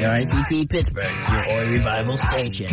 WRCT Pittsburgh, your Oi Revival station.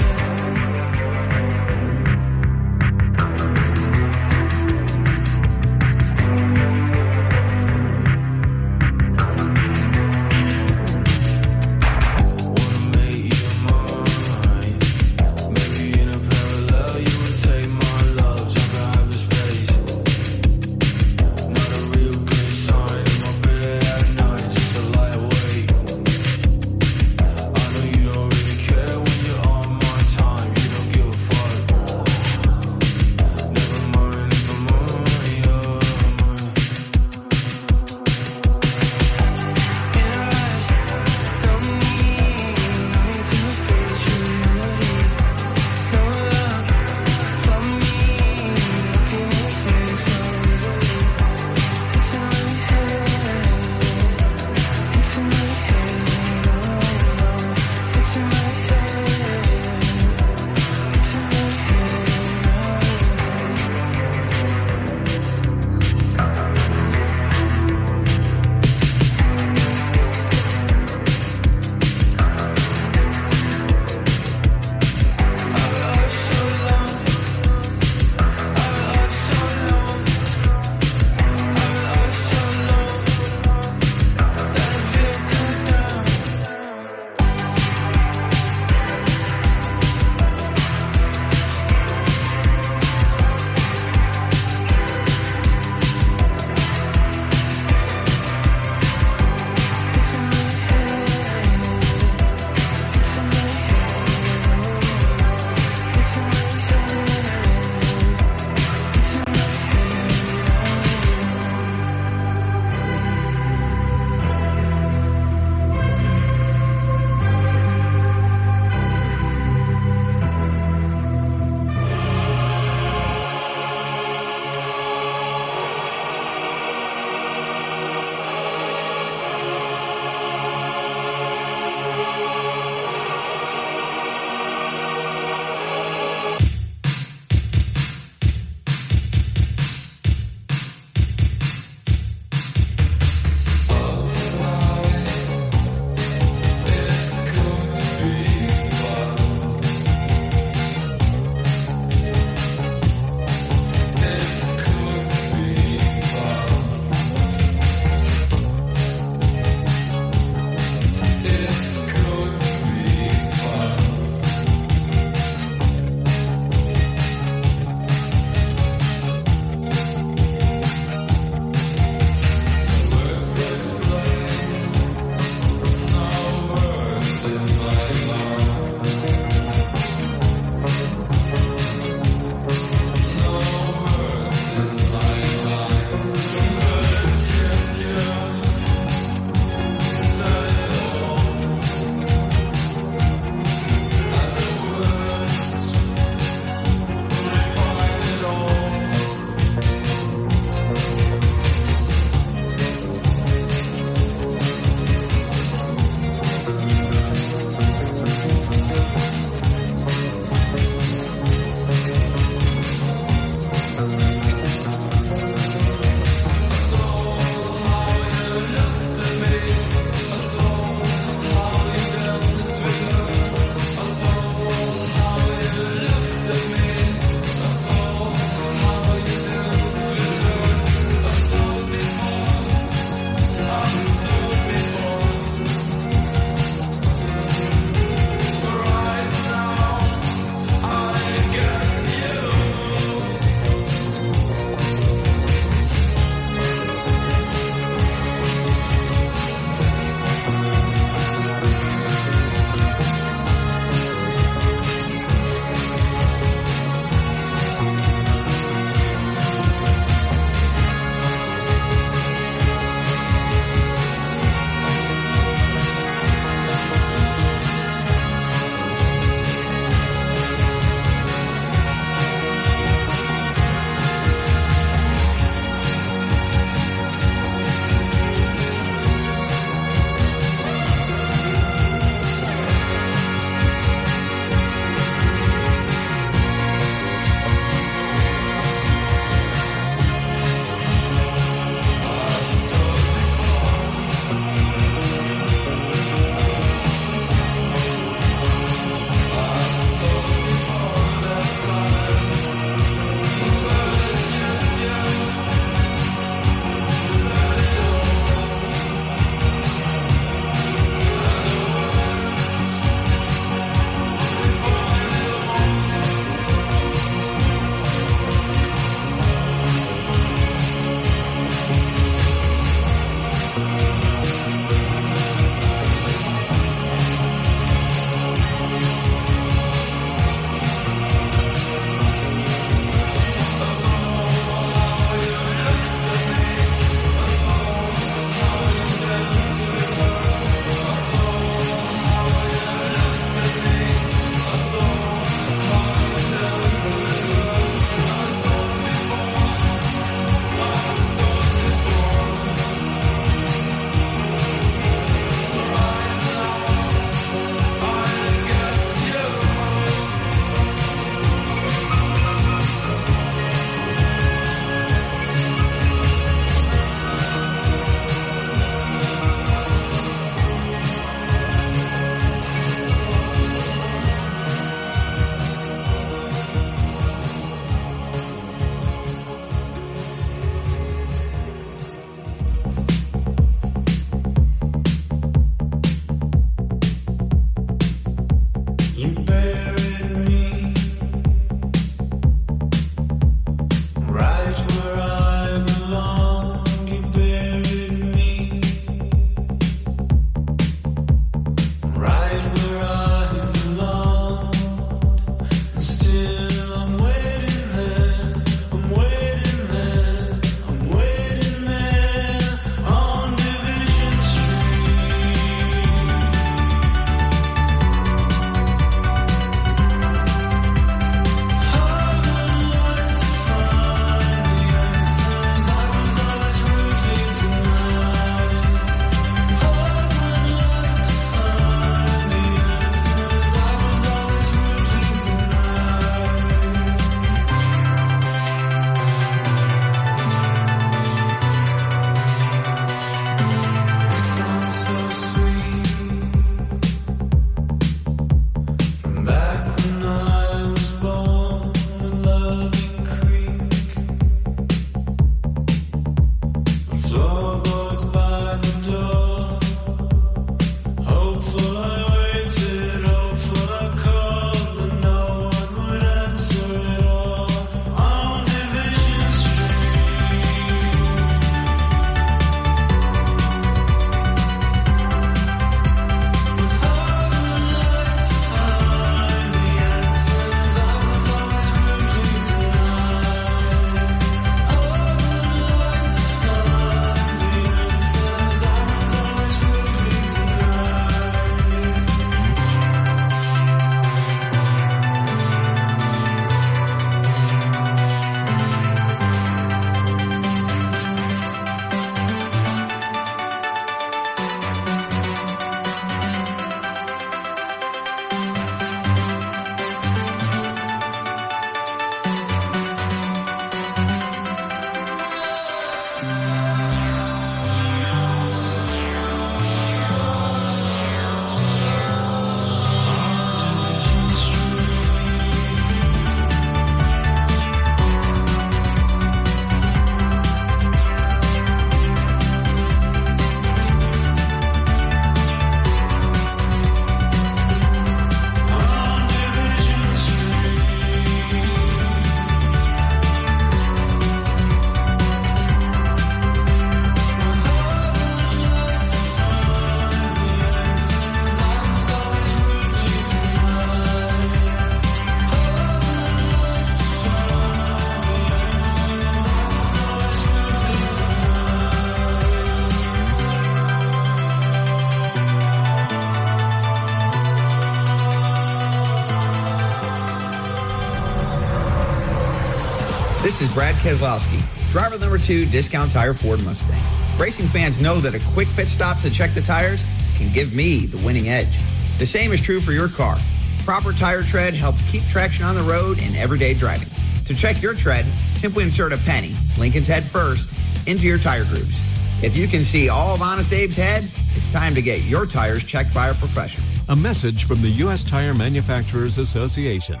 This is Brad Keselowski, driver number 2, Discount Tire Ford Mustang. Racing fans know that a quick pit stop to check the tires can give me the winning edge. The same is true for your car. Proper tire tread helps keep traction on the road in everyday driving. To check your tread, simply insert a penny, Lincoln's head first, into your tire grooves. If you can see all of Honest Abe's head, it's time to get your tires checked by a professional. A message from the U.S. Tire Manufacturers Association.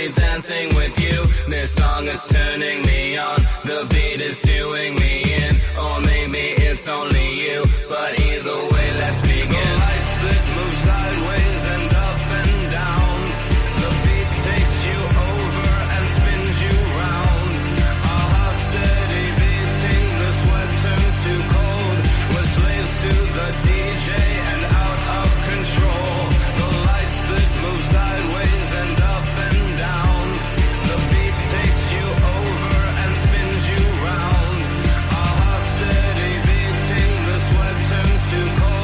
me dancing with you. This song is turning me on. The beat is doing me in. Or maybe it's only you. But either way, let's begin. The lights that move sideways and up and down. The beat takes you over and spins you round. Our hearts steady beating. The sweat turns to cold. We're slaves to the DJ and out of control. The lights that move sideways and up and down. The beat takes you over and spins you round. Our hearts steady beating. The sweat turns to cold.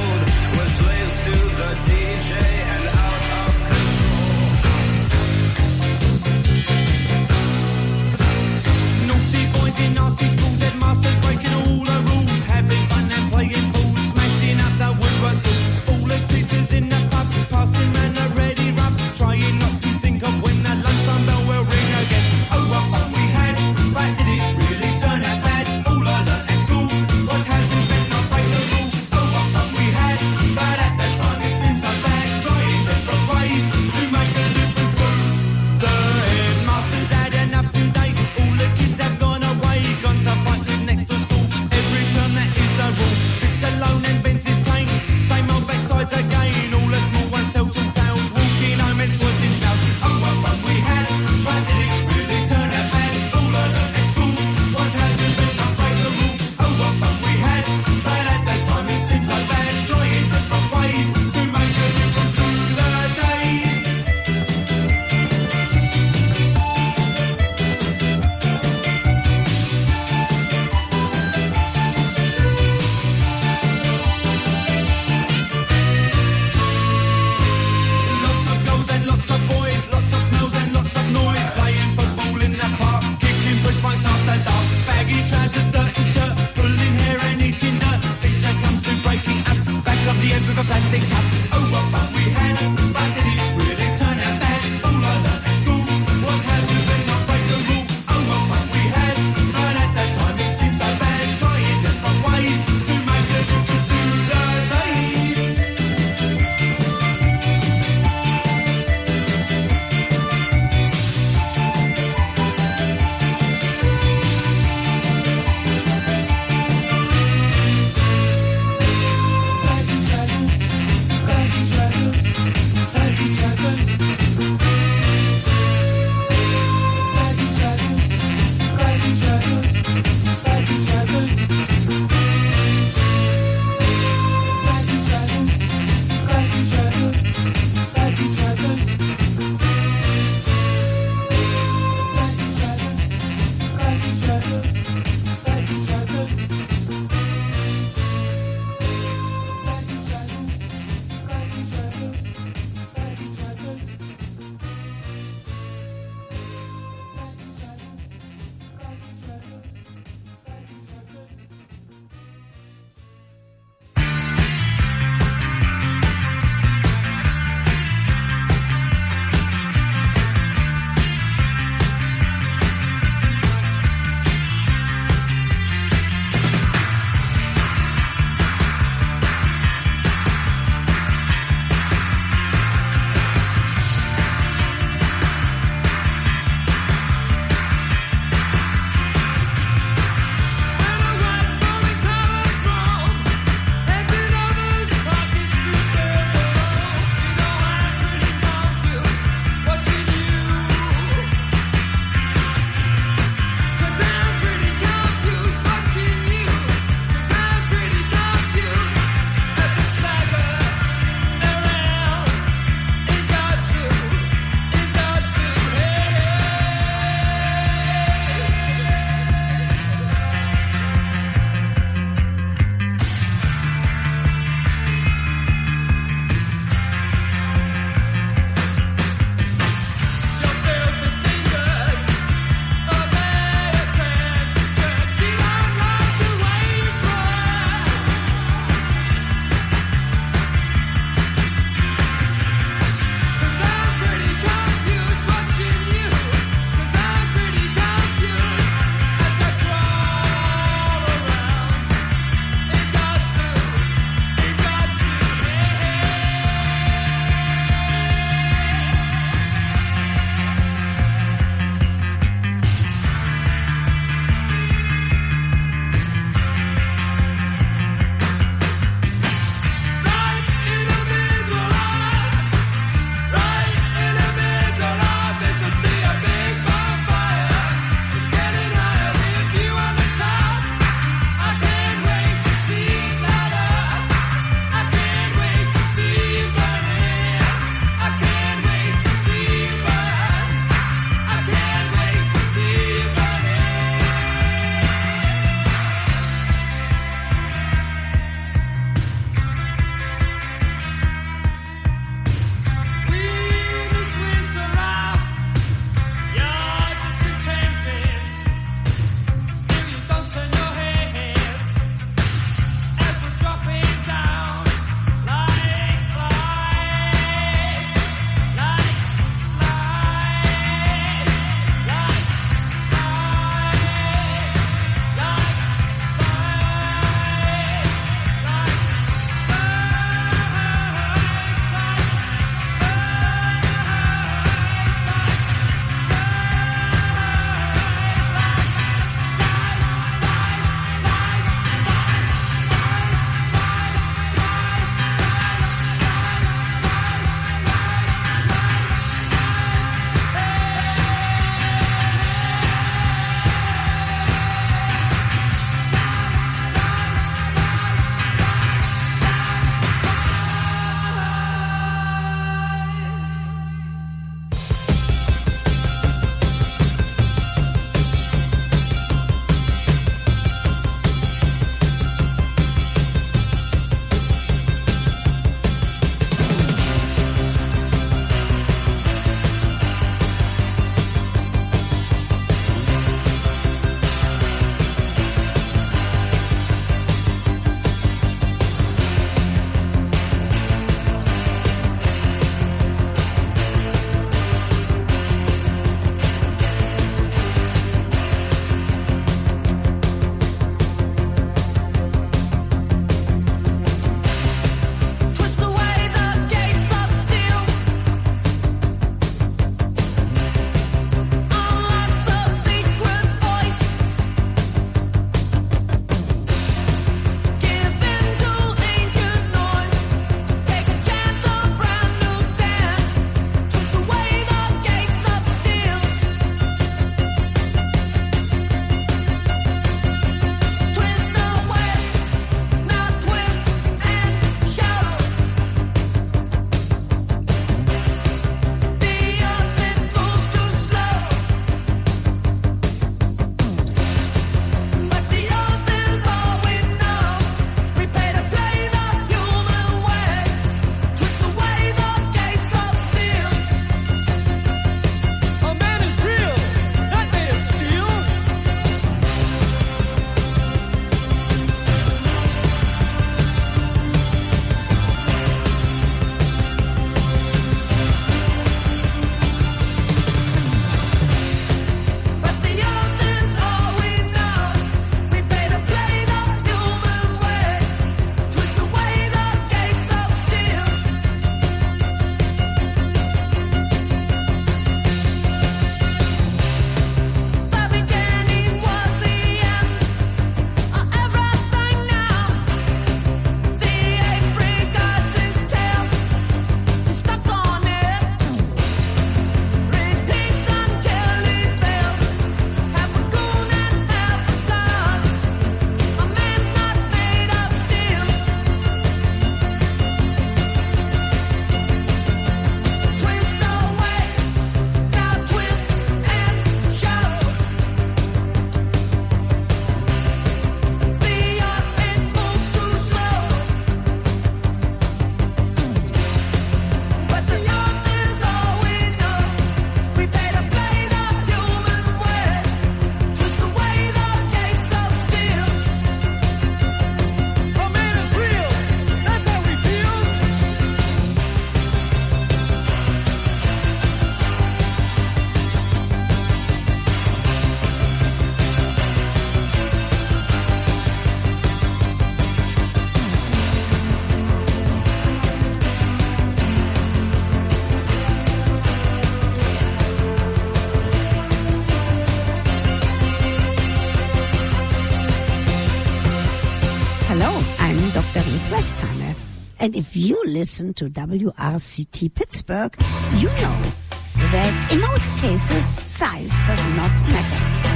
Northwestheimer. And if you listen to WRCT Pittsburgh, you know that in most cases, size does not matter.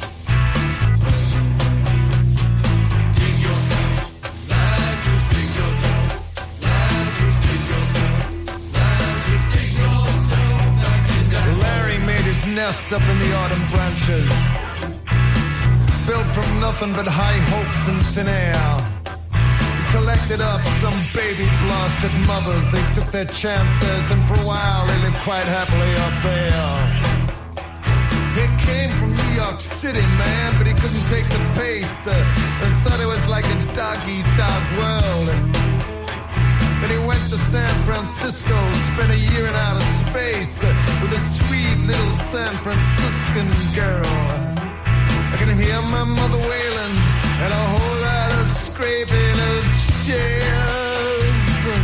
Nest up in the autumn branches, built from nothing but high hopes and thin air. He collected up some baby blasted mothers. They took their chances, and for a while they lived quite happily up there. He came from New York City, man, but he couldn't take the pace, and thought it was like a dog-eat-dog world. Then he went to San Francisco, spent a year in outer space with a sweet little San Franciscan girl. I can hear my mother wailing and a whole lot of scraping of chairs.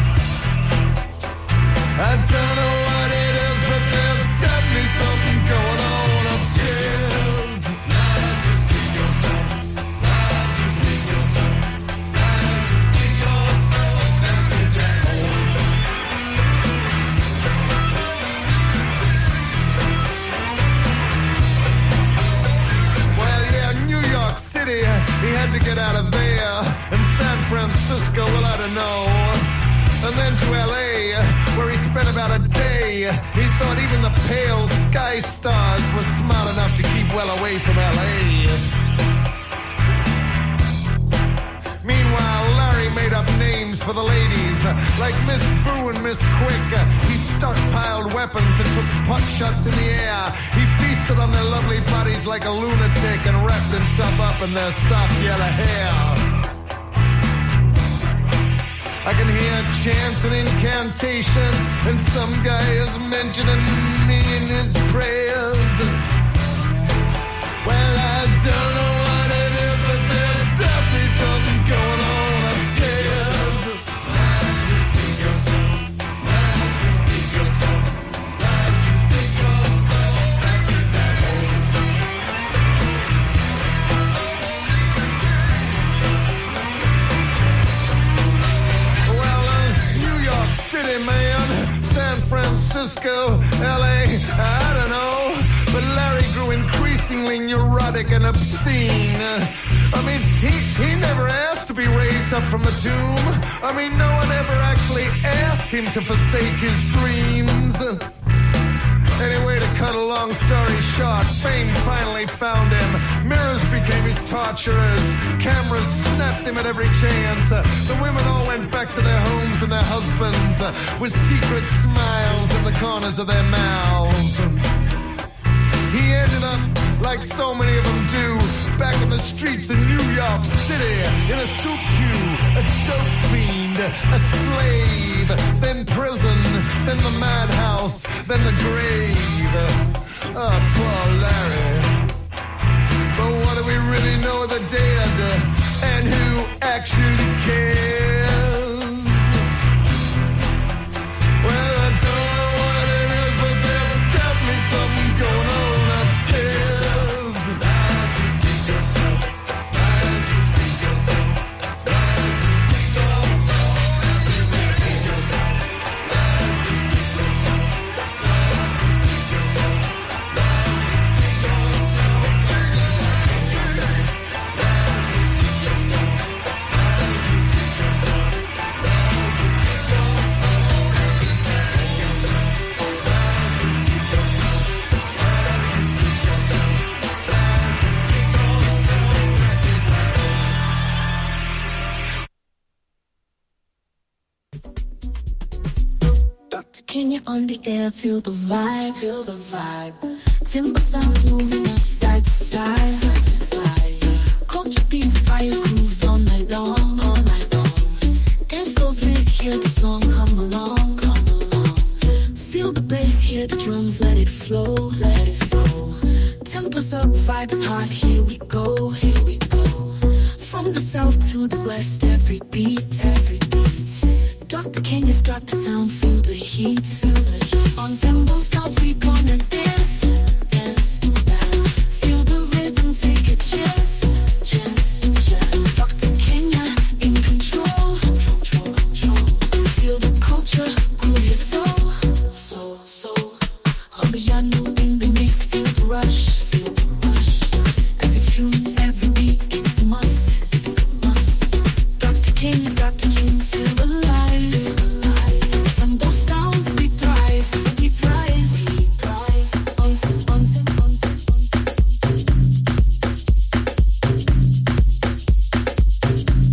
I don't know what it is, but there's definitely something going on upstairs. He had to get out of there, and San Francisco, well, I don't know. And then to LA, where he spent about a day. He thought even the pale sky stars were smart enough to keep well away from LA. Meanwhile, Larry made up names for the ladies, like Miss Boo and Miss Quick. He stockpiled weapons and took pot shots in the air. He feasted on their lovely bodies like a lunatic and wrapped himself up in their soft yellow hair. I can hear chants and incantations, and some guy is mentioning me in his prayers. Well, I don't know what it is, but there's definitely something going on upstairs. City, man, San Francisco, LA, I don't know, but Larry grew increasingly neurotic and obscene. I mean, he never asked to be raised up from the tomb. I mean, no one ever actually asked him to forsake his dreams. Anyway, to cut a long story short, fame finally found him. Mirrors became his torturers. Cameras snapped him at every chance. The women all went back to their homes and their husbands with secret smiles in the corners of their mouths. He ended up, like so many of them do, back in the streets of New York City, in a soup queue, a dope fiend, a slave, then prison, then the madhouse, then the grave. Oh, poor Larry. But what do we really know of the dead, and who actually cares? Well, I don't know what it is, but there's definitely something going on. Can you on the air feel the vibe? Feel the vibe. Timber sounds moving us side to side, side to side. Culture beats, fire grooves all night long, all night long. Dance floors ready, hear the song, come along, come along. Feel the bass, hear the drums, let it flow, let it flow. Tempers up, vibe is hot, here we go, here we go. From the south to the west, every beat, every beat. Dr. Kenya's got the sound, feel the heat, feel the heat. On